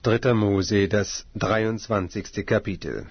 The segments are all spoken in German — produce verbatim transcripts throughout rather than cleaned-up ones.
Dritter Mose, das dreiundzwanzigste Kapitel.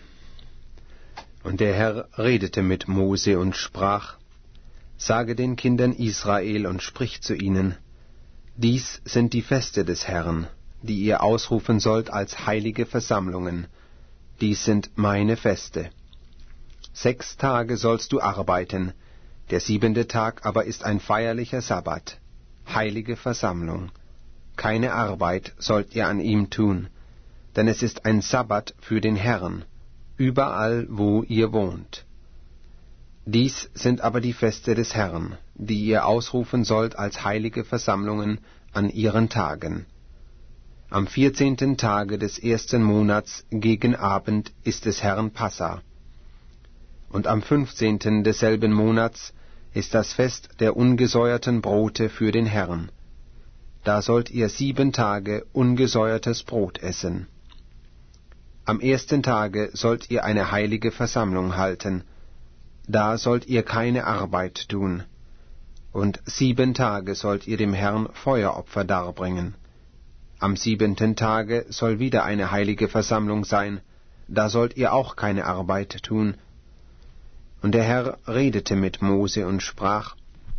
Und der Herr redete mit Mose und sprach: Sage den Kindern Israel und sprich zu ihnen: Dies sind die Feste des Herrn, die ihr ausrufen sollt als heilige Versammlungen. Dies sind meine Feste. Sechs Tage sollst du arbeiten, der siebente Tag aber ist ein feierlicher Sabbat, heilige Versammlung. Keine Arbeit sollt ihr an ihm tun, denn es ist ein Sabbat für den Herrn, überall wo ihr wohnt. Dies sind aber die Feste des Herrn, die ihr ausrufen sollt als heilige Versammlungen an ihren Tagen. Am vierzehnten Tage des ersten Monats gegen Abend ist des Herrn Passa. Und am fünfzehnten desselben Monats ist das Fest der ungesäuerten Brote für den Herrn. Da sollt ihr sieben Tage ungesäuertes Brot essen. Am ersten Tage sollt ihr eine heilige Versammlung halten, da sollt ihr keine Arbeit tun. Und sieben Tage sollt ihr dem Herrn Feueropfer darbringen. Am siebenten Tage soll wieder eine heilige Versammlung sein, da sollt ihr auch keine Arbeit tun. Und der Herr redete mit Mose und sprach: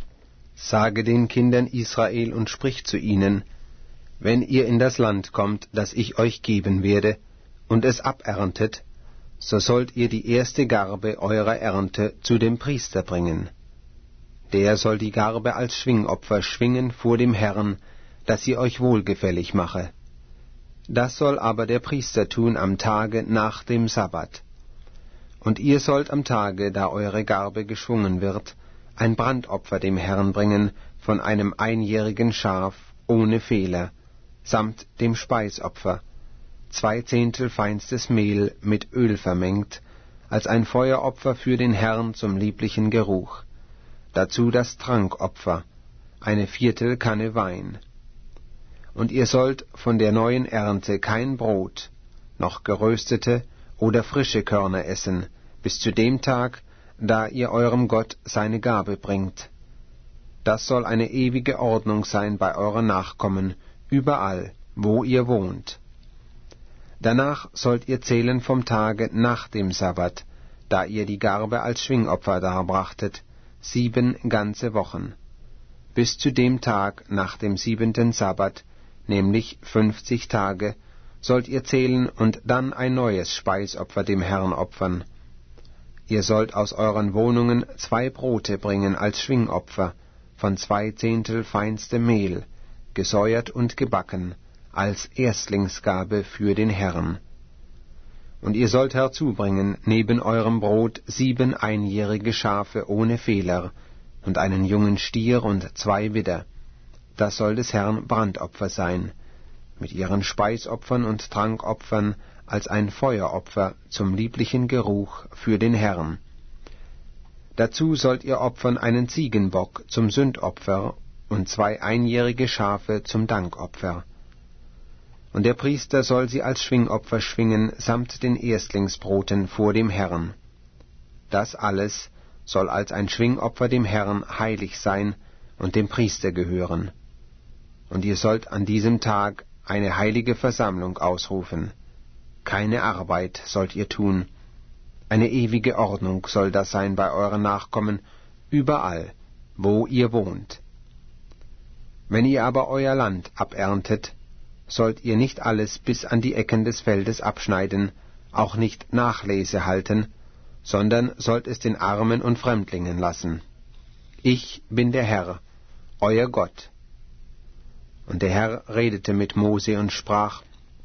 Sage den Kindern Israel und sprich zu ihnen: Wenn ihr in das Land kommt, das ich euch geben werde, und es aberntet, so sollt ihr die erste Garbe eurer Ernte zu dem Priester bringen. Der soll die Garbe als Schwingopfer schwingen vor dem Herrn, dass sie euch wohlgefällig mache. Das soll aber der Priester tun am Tage nach dem Sabbat. Und ihr sollt am Tage, da eure Garbe geschwungen wird, ein Brandopfer dem Herrn bringen von einem einjährigen Schaf ohne Fehler, samt dem Speisopfer, zwei Zehntel feinstes Mehl mit Öl vermengt, als ein Feueropfer für den Herrn zum lieblichen Geruch. Dazu das Trankopfer, eine Viertelkanne Wein. Und ihr sollt von der neuen Ernte kein Brot, noch geröstete oder frische Körner essen, bis zu dem Tag, da ihr eurem Gott seine Gabe bringt. Das soll eine ewige Ordnung sein bei euren Nachkommen, überall, wo ihr wohnt. Danach sollt ihr zählen vom Tage nach dem Sabbat, da ihr die Garbe als Schwingopfer darbrachtet, sieben ganze Wochen. Bis zu dem Tag nach dem siebenten Sabbat, nämlich fünfzig Tage, sollt ihr zählen und dann ein neues Speisopfer dem Herrn opfern. Ihr sollt aus euren Wohnungen zwei Brote bringen als Schwingopfer, von zwei Zehntel feinstem Mehl, gesäuert und gebacken, als Erstlingsgabe für den Herrn. Und ihr sollt herzubringen neben eurem Brot sieben einjährige Schafe ohne Fehler und einen jungen Stier und zwei Widder. Das soll des Herrn Brandopfer sein, mit ihren Speisopfern und Trankopfern als ein Feueropfer zum lieblichen Geruch für den Herrn. Dazu sollt ihr opfern einen Ziegenbock zum Sündopfer und zwei einjährige Schafe zum Dankopfer. Und der Priester soll sie als Schwingopfer schwingen samt den Erstlingsbroten vor dem Herrn. Das alles soll als ein Schwingopfer dem Herrn heilig sein und dem Priester gehören. Und ihr sollt an diesem Tag eine heilige Versammlung ausrufen. Keine Arbeit sollt ihr tun. Eine ewige Ordnung soll das sein bei euren Nachkommen, überall, wo ihr wohnt. Wenn ihr aber euer Land aberntet, sollt ihr nicht alles bis an die Ecken des Feldes abschneiden, auch nicht Nachlese halten, sondern sollt es den Armen und Fremdlingen lassen. Ich bin der Herr, euer Gott. Und der Herr redete mit Mose und sprach: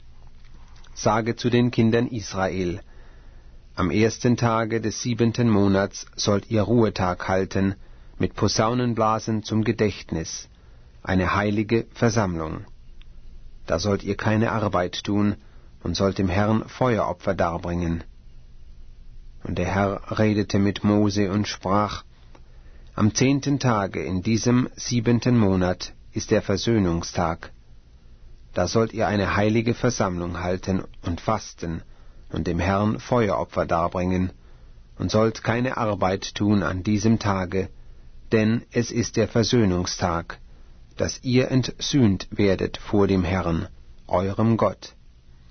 Sage zu den Kindern Israel: Am ersten Tage des siebenten Monats sollt ihr Ruhetag halten, mit Posaunenblasen zum Gedächtnis, eine heilige Versammlung. Da sollt ihr keine Arbeit tun und sollt dem Herrn Feueropfer darbringen. Und der Herr redete mit Mose und sprach: Am zehnten Tage in diesem siebenten Monat ist der Versöhnungstag. Da sollt ihr eine heilige Versammlung halten und fasten und dem Herrn Feueropfer darbringen, und sollt keine Arbeit tun an diesem Tage, denn es ist der Versöhnungstag, dass ihr entsühnt werdet vor dem Herrn, eurem Gott.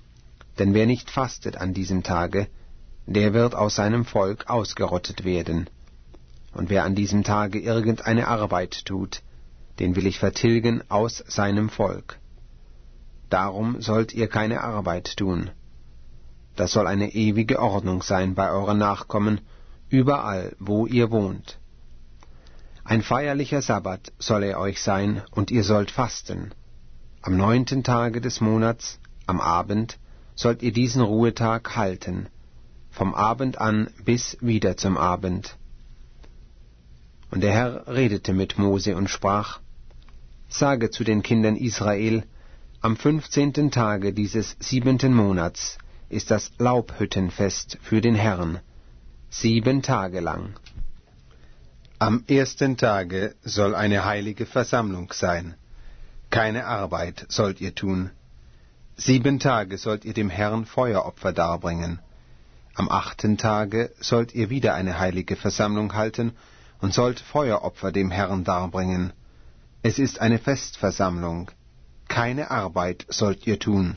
Denn wer nicht fastet an diesem Tage, der wird aus seinem Volk ausgerottet werden. Und wer an diesem Tage irgendeine Arbeit tut, den will ich vertilgen aus seinem Volk. Darum sollt ihr keine Arbeit tun. Das soll eine ewige Ordnung sein bei euren Nachkommen, überall, wo ihr wohnt. Ein feierlicher Sabbat soll er euch sein, und ihr sollt fasten. Am neunten Tage des Monats, am Abend, sollt ihr diesen Ruhetag halten, vom Abend an bis wieder zum Abend. Und der Herr redete mit Mose und sprach, Sage zu den Kindern Israel, am fünfzehnten Tage dieses siebenten Monats ist das Laubhüttenfest für den Herrn, sieben Tage lang. Am ersten Tage soll eine heilige Versammlung sein. Keine Arbeit sollt ihr tun. Sieben Tage sollt ihr dem Herrn Feueropfer darbringen. Am achten Tage sollt ihr wieder eine heilige Versammlung halten und sollt Feueropfer dem Herrn darbringen. Es ist eine Festversammlung. Keine Arbeit sollt ihr tun.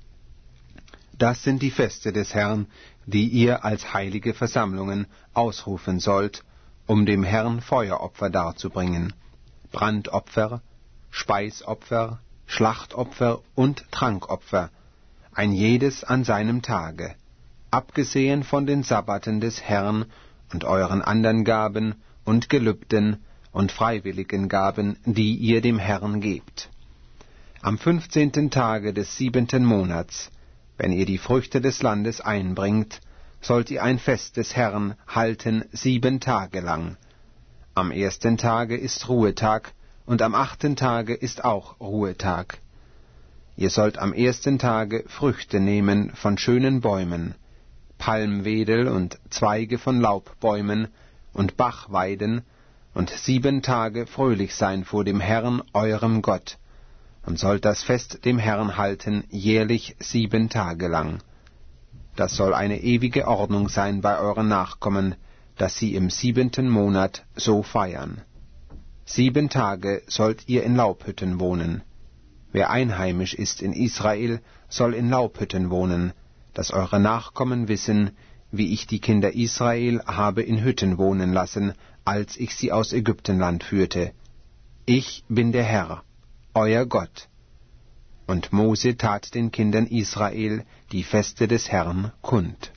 Das sind die Feste des Herrn, die ihr als heilige Versammlungen ausrufen sollt, um dem Herrn Feueropfer darzubringen, Brandopfer, Speisopfer, Schlachtopfer und Trankopfer, ein jedes an seinem Tage, abgesehen von den Sabbaten des Herrn und euren anderen Gaben und Gelübden und freiwilligen Gaben, die ihr dem Herrn gebt. Am fünfzehnten Tage des siebenten Monats, wenn ihr die Früchte des Landes einbringt, sollt ihr ein Fest des Herrn halten sieben Tage lang. Am ersten Tage ist Ruhetag, und am achten Tage ist auch Ruhetag. Ihr sollt am ersten Tage Früchte nehmen von schönen Bäumen, Palmwedel und Zweige von Laubbäumen und Bachweiden, und sieben Tage fröhlich sein vor dem Herrn, eurem Gott, und sollt das Fest dem Herrn halten, jährlich sieben Tage lang. Das soll eine ewige Ordnung sein bei euren Nachkommen, dass sie im siebenten Monat so feiern. Sieben Tage sollt ihr in Laubhütten wohnen. Wer einheimisch ist in Israel, soll in Laubhütten wohnen, dass eure Nachkommen wissen, wie ich die Kinder Israel habe in Hütten wohnen lassen, als ich sie aus Ägyptenland führte. Ich bin der Herr, euer Gott. Und Mose tat den Kindern Israel die Feste des Herrn kund.